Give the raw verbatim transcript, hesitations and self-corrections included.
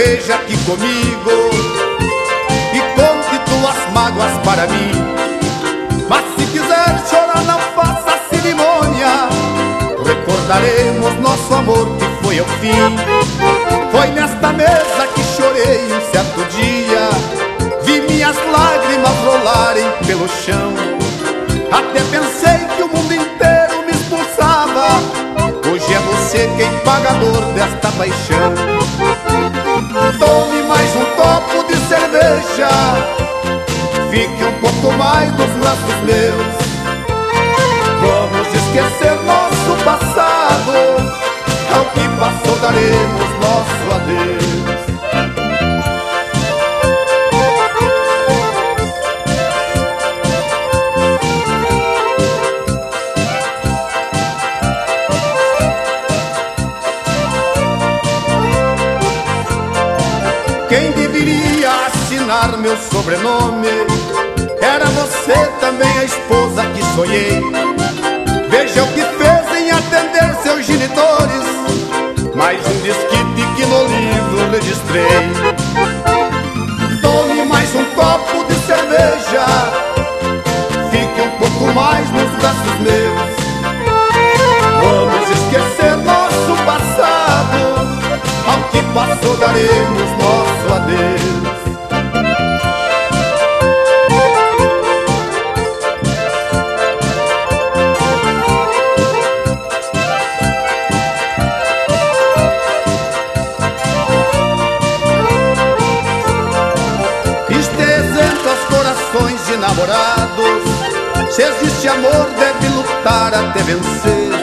cerveja aqui comigo e conte tuas mágoas para mim. Mas se quiser chorar não faça cerimônia, recordaremos nosso amor que foi ao fim. Foi nesta mesa que chorei um certo dia, vi minhas lágrimas rolarem pelo chão. Até pensei que o mundo inteiro me expulsava, hoje é você quem paga a dor desta paixão. Tome mais um copo de cerveja, fique um pouco mais nos braços meus. Vamos esquecer nosso passado, ao que passou daremos nosso adeus. Quem deveria assinar meu sobrenome era você, também a esposa que sonhei. Veja o que fez em atender seus genitores, mais um desquite que no livro registrei. Tome mais um copo de cerveja, fique um pouco mais nos braços meus. Vamos esquecer nosso passado, ao que passou daremos nosso adeus. De namorados, se existe amor deve lutar até vencer.